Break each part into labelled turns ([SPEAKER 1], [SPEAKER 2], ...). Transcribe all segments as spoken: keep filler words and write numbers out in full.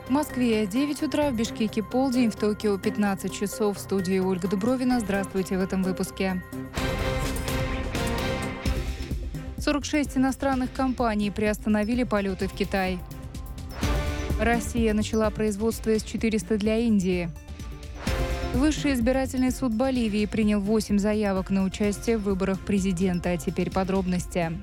[SPEAKER 1] В Москве девять утра, в Бишкеке полдень, в Токио пятнадцать часов. В студии Ольга Дубровина. Здравствуйте в этом выпуске. сорок шесть иностранных компаний приостановили полеты в Китай. Россия начала производство эс четыреста для Индии. Высший избирательный суд Боливии принял восемь заявок на участие в выборах президента. А теперь подробности.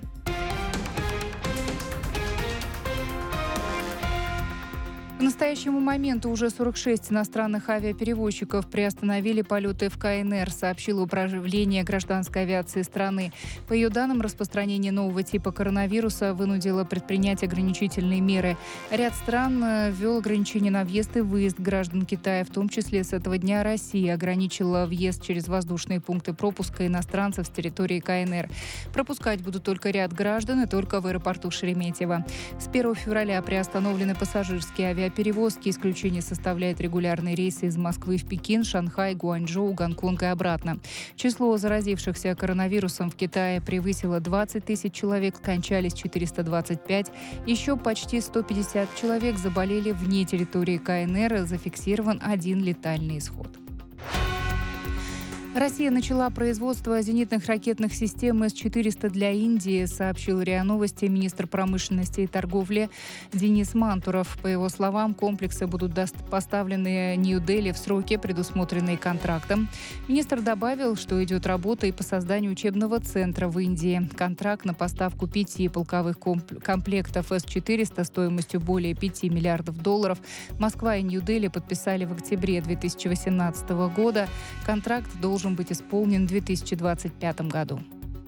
[SPEAKER 1] К настоящему моменту уже сорок шесть иностранных авиаперевозчиков приостановили полеты в ка эн эр, сообщило Управление гражданской авиации страны. По ее данным, распространение нового типа коронавируса вынудило предпринять ограничительные меры. Ряд стран ввел ограничения на въезд и выезд граждан Китая, в том числе с этого дня Россия ограничила въезд через воздушные пункты пропуска иностранцев с территории ка эн эр. Пропускать будут только ряд граждан и только в аэропорту Шереметьево. С первого февраля приостановлены пассажирские авиаперевозки. Перевозки. Исключение составляют регулярные рейсы из Москвы в Пекин, Шанхай, Гуанчжоу, Гонконг и обратно. Число заразившихся коронавирусом в Китае превысило двадцать тысяч человек, скончались четыреста двадцать пять. Еще почти сто пятьдесят человек заболели вне территории ка эн эр, зафиксирован один летальный исход. Россия начала производство зенитных ракетных систем эс четыреста для Индии, сообщил РИА Новости министр промышленности и торговли Денис Мантуров. По его словам, комплексы будут поставлены Нью-Дели в сроки, предусмотренные контрактом. Министр добавил, что идет работа и по созданию учебного центра в Индии. Контракт на поставку пяти полковых комплектов эс четыреста стоимостью более пяти миллиардов долларов Москва и Нью-Дели подписали в октябре две тысячи восемнадцатого года. Контракт должен должен быть исполнен в две тысячи двадцать пятом году.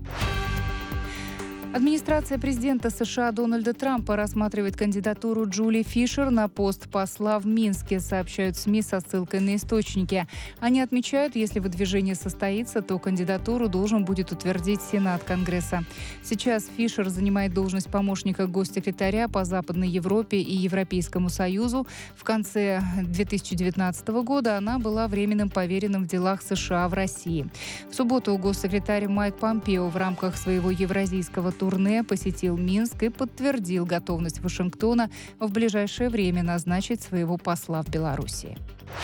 [SPEAKER 1] Администрация президента США Дональда Трампа рассматривает кандидатуру Джули Фишер на пост посла в Минске, сообщают СМИ со ссылкой на источники. Они отмечают, если выдвижение состоится, то кандидатуру должен будет утвердить Сенат Конгресса. Сейчас Фишер занимает должность помощника госсекретаря по Западной Европе и Европейскому Союзу. В конце две тысячи девятнадцатого года она была временным поверенным в делах США в России. В субботу госсекретарь Майк Помпео в рамках своего евразийского турне посетил Минск и подтвердил готовность Вашингтона в ближайшее время назначить своего посла в Белоруссии.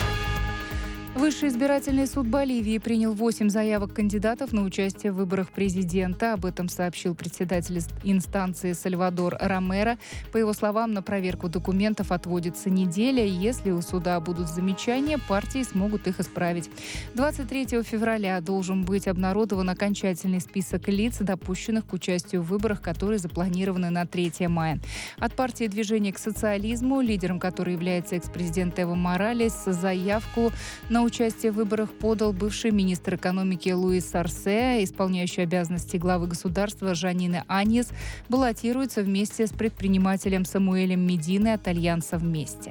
[SPEAKER 1] Высший избирательный суд Боливии принял восемь заявок кандидатов на участие в выборах президента. Об этом сообщил председатель инстанции Сальвадор Ромеро. По его словам, на проверку документов отводится неделя, и если у суда будут замечания, партии смогут их исправить. двадцать третьего февраля должен быть обнародован окончательный список лиц, допущенных к участию в выборах, которые запланированы на третьего мая. От партии «Движение к социализму», лидером которой является экс-президент Эво Моралес, заявку на участие в выборах подал бывший министр экономики Луис Арсе. Исполняющий обязанности главы государства Жанина Аньес баллотируется вместе с предпринимателем Самуэлем Мединой от альянса «Вместе».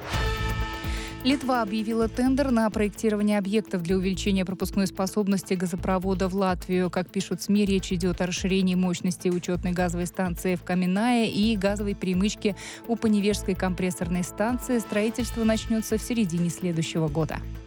[SPEAKER 1] Литва объявила тендер на проектирование объектов для увеличения пропускной способности газопровода в Латвию. Как пишут СМИ, речь идет о расширении мощности учетной газовой станции в Каменае и газовой перемычки у Поневежской компрессорной станции. Строительство начнется в середине следующего года.